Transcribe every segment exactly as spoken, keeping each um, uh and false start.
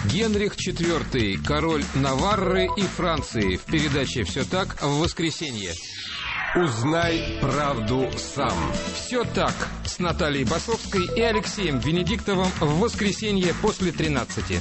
Генрих четвёртый, король Наварры и Франции. В передаче «Все так» в воскресенье. Узнай правду сам. «Все так» с Натальей Басовской и Алексеем Венедиктовым в воскресенье после тринадцати.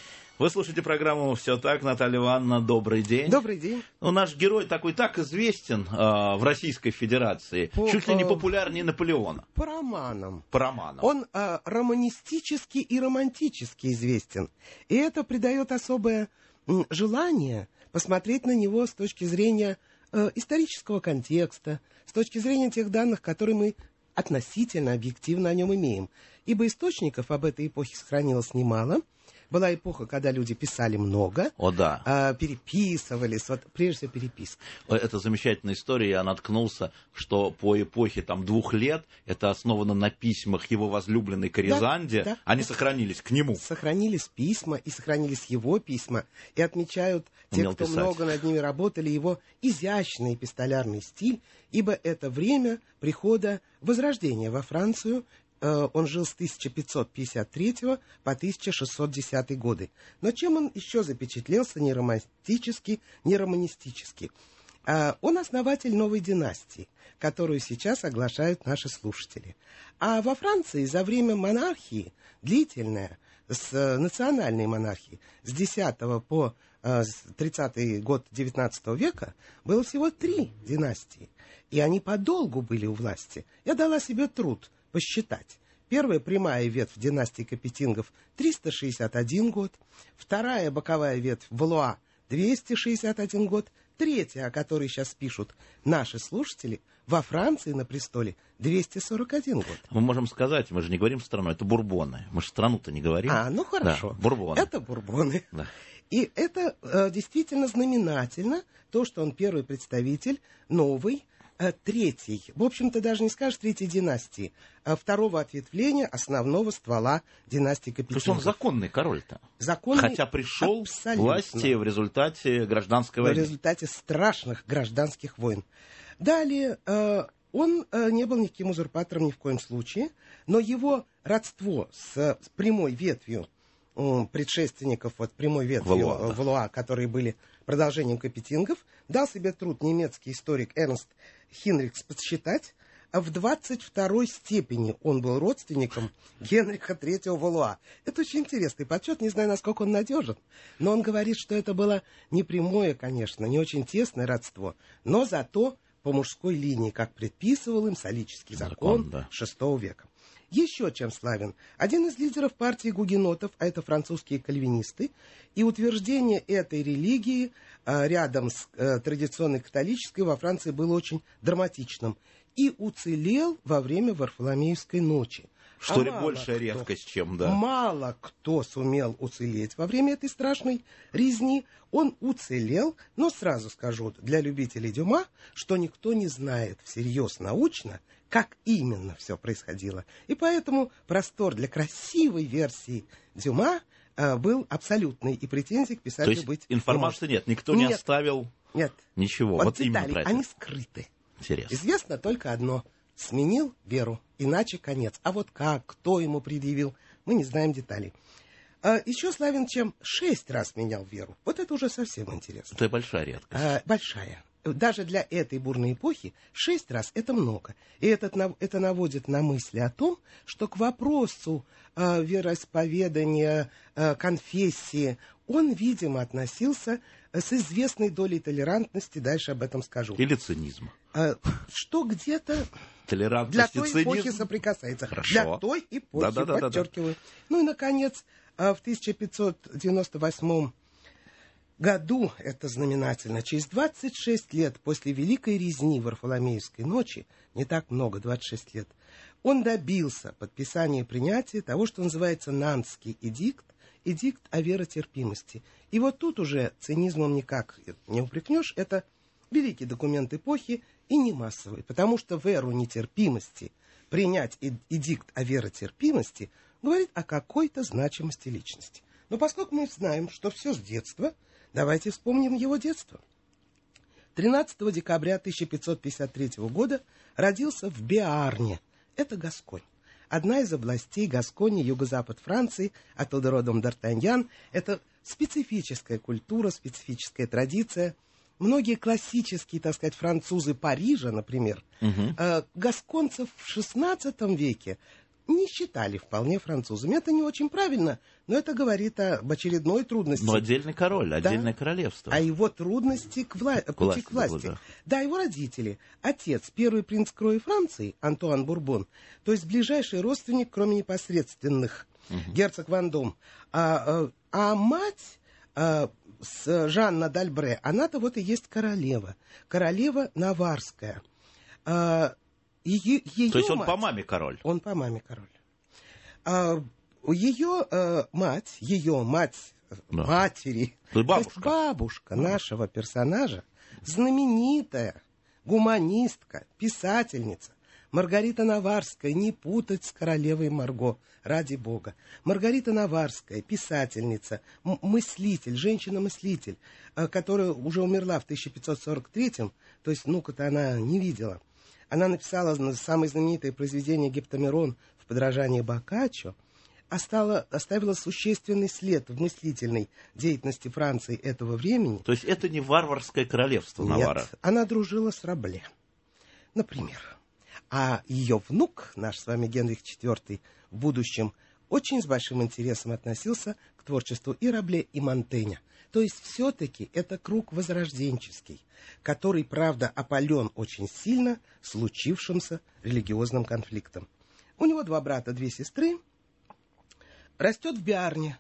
Вы слушаете программу «Все так». Наталья Ивановна, добрый день. Добрый день. Ну, наш герой такой так известен э, в Российской Федерации, по, чуть ли не популярнее Наполеона. По романам. По романам. Он э, романистически и романтически известен. И это придает особое м, желание посмотреть на него с точки зрения э, исторического контекста, с точки зрения тех данных, которые мы относительно объективно о нем имеем. Ибо источников об этой эпохе сохранилось немало. Была эпоха, когда люди писали много, О, да. э, переписывались, вот прежде всего переписка. Это замечательная история, я наткнулся, что по эпохе там, двух лет, это основано на письмах его возлюбленной Коризанде, да, да, они да. сохранились к нему. Сохранились письма, и сохранились его письма, и отмечают те, Умел кто писать. много над ними работали, его изящный эпистолярный стиль, ибо это время прихода Возрождения во Францию. Он жил с тысяча пятьсот пятьдесят третьего по тысяча шестьсот десятый годы. Но чем он еще запечатлелся не романтически, не романистически? Он основатель новой династии, которую сейчас оглашают наши слушатели. А во Франции за время монархии, длительная, с национальной монархии, с десятого по тридцатый год девятнадцатого века, было всего три династии. И они подолгу были у власти. Я дала себе труд посчитать. Первая прямая ветвь династии Капетингов триста шестьдесят один год, вторая боковая ветвь Валуа двести шестьдесят один год, третья, о которой сейчас пишут наши слушатели, во Франции на престоле двести сорок один год. Мы можем сказать, мы же не говорим страну, это бурбоны. Мы же страну-то не говорим. А, ну хорошо. Да, бурбоны. Это бурбоны. Да. И это э, действительно знаменательно, то, что он первый представитель новой, третий, в общем-то, даже не скажешь третьей династии, а второго ответвления основного ствола династии Капетингов. То есть он законный король-то. Законный, хотя пришел к власти в результате гражданской войны. В результате страшных гражданских войн. Далее, э, он э, не был никаким узурпатором ни в коем случае, но его родство с, с прямой ветвью э, предшественников, вот прямой ветвью Валуа, да. Валуа, которые были продолжением Капетингов, дал себе труд немецкий историк Эрнст Хинрихс подсчитать, а в двадцать второй степени он был родственником Генриха третьего Валуа. Это очень интересный подсчет, не знаю, насколько он надежен, но он говорит, что это было не прямое, конечно, не очень тесное родство, но зато по мужской линии, как предписывал им солический закон, закон да. шестого века. Еще чем славен. Один из лидеров партии гугенотов, а это французские кальвинисты, и утверждение этой религии а, рядом с а, традиционной католической во Франции было очень драматичным. И уцелел во время Варфоломеевской ночи. Что а ли большая кто, редкость, чем, да. Мало кто сумел уцелеть во время этой страшной резни. Он уцелел, но сразу скажу для любителей Дюма, что никто не знает всерьез научно, как именно все происходило. И поэтому простор для красивой версии Дюма э, был абсолютный, и претензий к писателю быть. То есть быть информации не нет, никто нет. не оставил нет. ничего. Вот, вот детали, именно про это. Они скрыты. Интересно. Известно только одно. Сменил веру, иначе конец. А вот как, кто ему предъявил, мы не знаем деталей. А, еще славен, чем шесть раз менял веру. Вот это уже совсем интересно. Это большая редкость. А, большая. Даже для этой бурной эпохи шесть раз это много. И этот, это наводит на мысли о том, что к вопросу э, вероисповедания, э, конфессии, он, видимо, относился с известной долей толерантности, дальше об этом скажу. Или цинизма. Э, что где-то для той цинизм. эпохи соприкасается. Хорошо. Для той эпохи, да, да, да, подчеркиваю. Да, да. Ну и, наконец, в тысяча пятьсот девяносто восьмом году, это знаменательно, через двадцать шесть лет после Великой резни Варфоломеевской ночи, не так много, двадцать шесть лет, он добился подписания и принятия того, что называется Нантский эдикт, эдикт о веротерпимости. И вот тут уже цинизмом никак не упрекнешь, это великий документ эпохи и не массовый, потому что в эру нетерпимости принять эдикт о веротерпимости говорит о какой-то значимости личности. Но поскольку мы знаем, что все с детства, давайте вспомним его детство. тринадцатого декабря тысяча пятьсот пятьдесят третьего года родился в Биарне, это Гасконь. одна из областей Гаскони, юго-запад Франции, оттуда родом Д'Артаньян. Это специфическая культура, специфическая традиция. Многие классические, так сказать, французы Парижа, например, угу. э, гасконцев в шестнадцатом веке не считали вполне французами. Это не очень правильно, но это говорит об очередной трудности. Но отдельный король, отдельное да? королевство. А его трудности к вла... к пути к власти. Было, да. да, его родители. Отец, первый принц крови Франции, Антуан Бурбон, то есть ближайший родственник, кроме непосредственных, угу. герцог Вандом. А, а, а мать... А, с Жанна д'Альбре, она-то вот и есть королева. Королева Наварская. А, ее, ее То есть он мать, по маме король? Он по маме король. А, ее а, мать, ее мать, да. матери, то есть бабушка, то есть бабушка да. нашего персонажа, знаменитая гуманистка, писательница, Маргарита Наварская, не путать с королевой Марго, ради бога. Маргарита Наварская, писательница, мыслитель, женщина-мыслитель, которая уже умерла в тысяча пятьсот сорок третьем, то есть внука-то она не видела. Она написала самое знаменитое произведение «Гептамерон» в подражании Боккаччо, Остала, оставила существенный след в мыслительной деятельности Франции этого времени. То есть это не варварское королевство Наварра? Нет, она дружила с Рабле, например. А ее внук, наш с вами Генрих четвёртый, в будущем очень с большим интересом относился к творчеству и Рабле, и Монтэня. То есть все-таки это круг возрожденческий, который, правда, опален очень сильно случившимся религиозным конфликтом. У него два брата, две сестры. Растет в Биарне,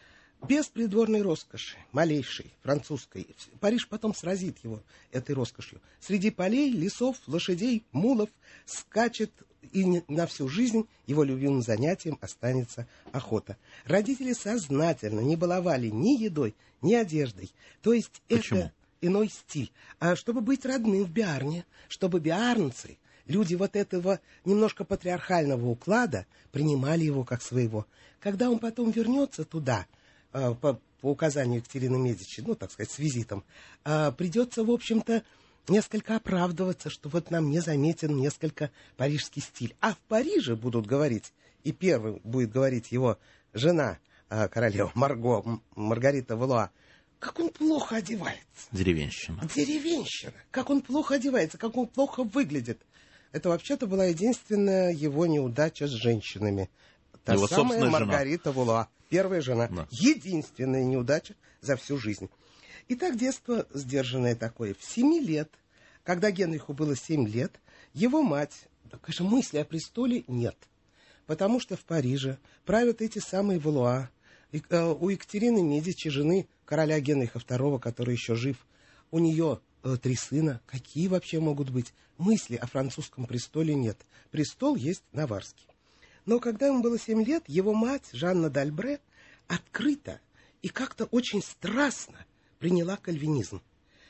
без придворной роскоши, малейшей, французской. Париж потом сразит его этой роскошью. Среди полей, лесов, лошадей, мулов скачет, и на всю жизнь его любимым занятием останется охота. Родители сознательно не баловали ни едой, ни одеждой. То есть Почему? Это иной стиль. А чтобы быть родным в Биарне, чтобы биарнцы, люди вот этого немножко патриархального уклада, принимали его как своего. Когда он потом вернется туда, по, по указанию Екатерины Медичи, ну, так сказать, с визитом, придется, в общем-то, несколько оправдываться, что вот нам не заметен несколько парижский стиль. А в Париже будут говорить, и первым будет говорить его жена, королева Марго, Маргарита Валуа, как он плохо одевается. Деревенщина. Деревенщина. Как он плохо одевается, как он плохо выглядит. Это вообще-то была единственная его неудача с женщинами. Та его самая Маргарита жена. Валуа. Первая жена. Да. Единственная неудача за всю жизнь. Итак, детство сдержанное такое. В семи лет, когда Генриху было семь лет, его мать, да, конечно, мысли о престоле нет. Потому что в Париже правят эти самые Валуа. И, э, у Екатерины Медичи, жены короля Генриха второго, который еще жив, у нее э, три сына. Какие вообще могут быть мысли о французском престоле? Нет. Престол есть наварский. Но когда ему было семь лет, его мать, Жанна д'Альбре, открыто и как-то очень страстно приняла кальвинизм.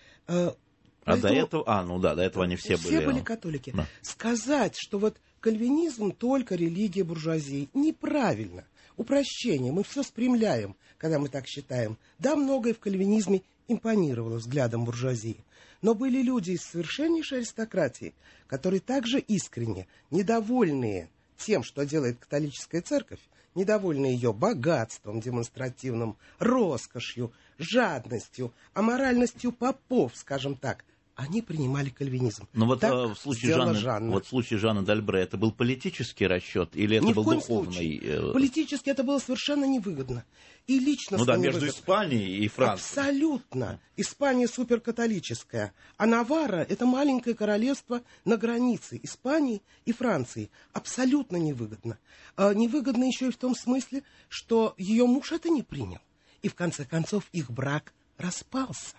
Э, а до этого... А, ну да, до этого они все, все были... Все были католики. Да. Сказать, что вот кальвинизм только религия буржуазии, неправильно. Упрощение. Мы все спрямляем, когда мы так считаем. Да, многое в кальвинизме импонировало взглядом буржуазии. Но были люди из совершеннейшей аристократии, которые также искренне, недовольные тем, что делает католическая церковь, недовольные ее богатством демонстративным, роскошью, жадностью, аморальностью попов, скажем так, они принимали кальвинизм. Но вот так в случае Жанны, Жанна. вот в случае Жанны д'Альбре это был политический расчет или это Ни был в коем духовный? случае. Политически это было совершенно невыгодно. И личностно Ну да, невыгодно. между Испанией и Францией. Абсолютно. Испания суперкатолическая. А Наварра — это маленькое королевство на границе Испании и Франции. Абсолютно невыгодно. А невыгодно еще и в том смысле, что ее муж это не принял. И в конце концов их брак распался.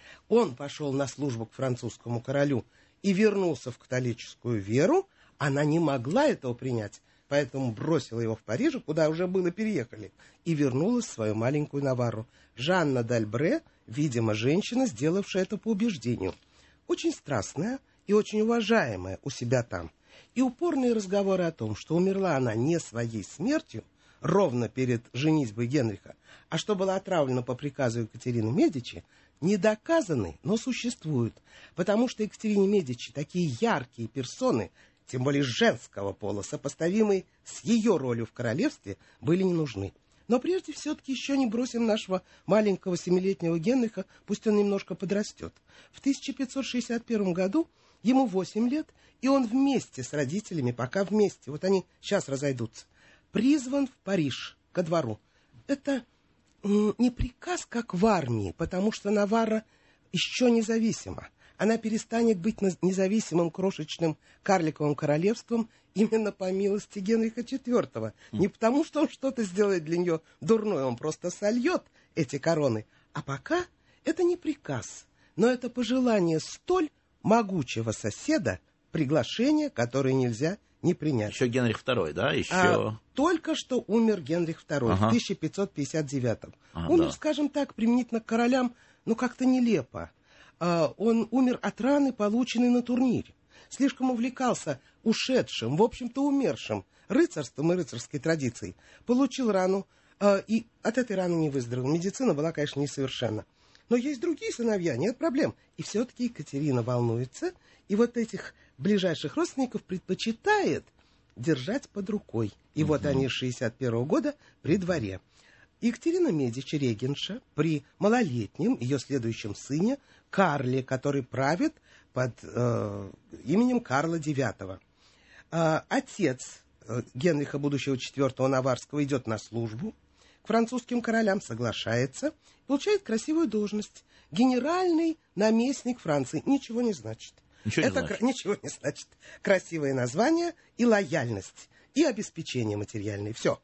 Он пошел на службу к французскому королю и вернулся в католическую веру. Она не могла этого принять, поэтому бросила его в Париже, куда уже было переехали, и вернулась в свою маленькую Наварру. Жанна д'Альбре, видимо, женщина, сделавшая это по убеждению. Очень страстная и очень уважаемая у себя там. И упорные разговоры о том, что умерла она не своей смертью, ровно перед женитьбой Генриха, а что была отравлена по приказу Екатерины Медичи, не доказаны, но существуют. Потому что Екатерине Медичи такие яркие персоны, тем более женского пола, сопоставимые с ее ролью в королевстве, были не нужны. Но прежде все-таки еще не бросим нашего маленького семилетнего Генриха, пусть он немножко подрастет. В тысяча пятьсот шестьдесят первом году ему восемь лет, и он вместе с родителями, пока вместе, вот они сейчас разойдутся, призван в Париж, ко двору. Это не приказ, как в армии, потому что Наварра еще независима. Она перестанет быть независимым крошечным карликовым королевством именно по милости Генриха четвёртого. Не потому, что он что-то сделает для нее дурное, он просто сольет эти короны. А пока это не приказ, но это пожелание столь могучего соседа, приглашение, которое нельзя не принять. Еще Генрих второй, да? Еще... А, только что умер Генрих второй ага. в тысяча пятьсот пятьдесят девятом. А, умер, да. скажем так, применительно к королям, ну как-то нелепо. А, он умер от раны, полученной на турнире. Слишком увлекался ушедшим, в общем-то умершим рыцарством и рыцарской традицией. Получил рану, а, и от этой раны не выздоровел. Медицина была, конечно, несовершенна. Но есть другие сыновья, нет проблем. И все-таки Екатерина волнуется, и вот этих ближайших родственников предпочитает держать под рукой. И mm-hmm. вот они с шестьдесят первого года при дворе. Екатерина Медичи, регенша, при малолетнем ее следующем сыне Карле, который правит под э, именем Карла девятого. Э, отец э, Генриха, будущего четвертого Наварского, идет на службу, к французским королям соглашается, получает красивую должность. Генеральный наместник Франции. Ничего не значит. Ничего Это не значит. Кра- ничего не значит. Красивое название и лояльность, и обеспечение материальное. Все.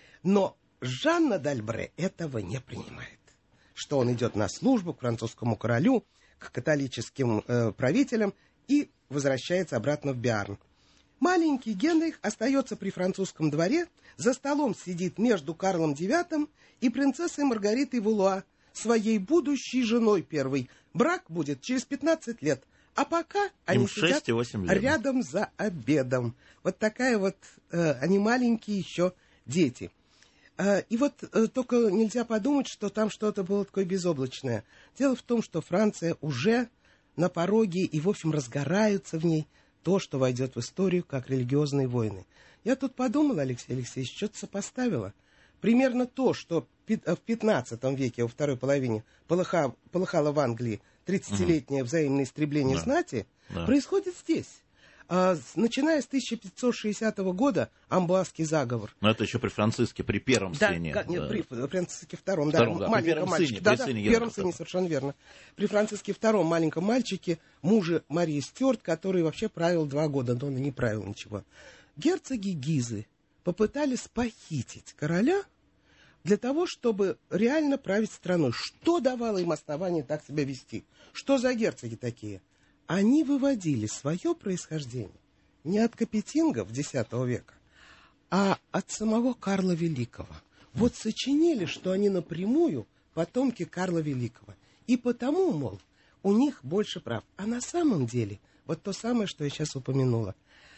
Но Жанна д'Альбре этого не принимает. Что он идет на службу к французскому королю, к католическим э, правителям и возвращается обратно в Биарн. Маленький Генрих остается при французском дворе, за столом сидит между Карлом девятым и принцессой Маргаритой Валуа, своей будущей женой первой. Брак будет через пятнадцать лет, а пока они сидят рядом за обедом. Вот такая вот, э, они маленькие еще дети. Э, и вот э, только нельзя подумать, что там что-то было такое безоблачное. Дело в том, что Франция уже на пороге и, в общем, разгораются в ней то, что войдет в историю как религиозные войны. Я тут подумала, Алексей Алексеевич, что-то сопоставила. Примерно то, что в пятнадцатом веке, во второй половине, полыхало, полыхало в Англии тридцатилетнее взаимное истребление да. знати, да. происходит здесь. А, начиная с тысяча пятьсот шестидесятого года, Амбуазский заговор. Но это еще при Франциске, при первом да, сыне. Как, нет, да. при Франциске втором, втором да, да, маленьком мальчике. Да, да, при первом сыне, совершенно верно. При Франциске втором маленьком мальчике, муже Марии Стюарт, который вообще правил два года, но он и не правил ничего. Герцоги Гизы попытались похитить короля для того, чтобы реально править страной. Что давало им основание так себя вести? Что за герцоги такие? Они выводили свое происхождение не от капетингов десятого века, а от самого Карла Великого. Вот сочинили, что они напрямую потомки Карла Великого. И потому, мол, у них больше прав. А на самом деле, вот то самое, что я сейчас упомянула,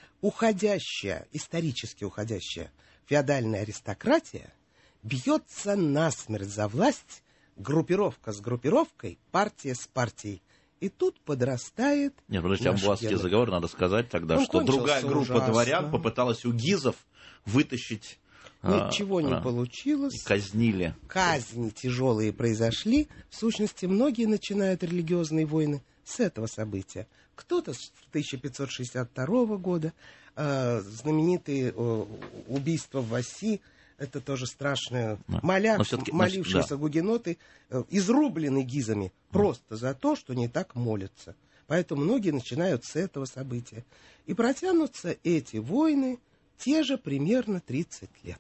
уходящая, исторически уходящая феодальная аристократия бьется насмерть за власть, группировка с группировкой, партия с партией. И тут подрастает... Нет, подождите, Амбуазский заговор, надо сказать тогда, Он что другая группа ужасно. дворян попыталась у гизов вытащить... Ничего а, не а, получилось. И казнили. Казни тяжелые произошли. В сущности, многие начинают религиозные войны с этого события. Кто-то с тысяча пятьсот шестьдесят второго года, э, знаменитые э, убийства в Васси, это тоже страшное. Да. Моля, молившиеся да. гугеноты, э, изрублены гизами просто за то, что не так молятся. Поэтому многие начинают с этого события. И протянутся эти войны те же примерно тридцать лет.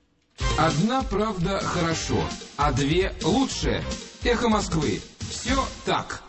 Одна правда хорошо, а две лучше. Эхо Москвы. Все так.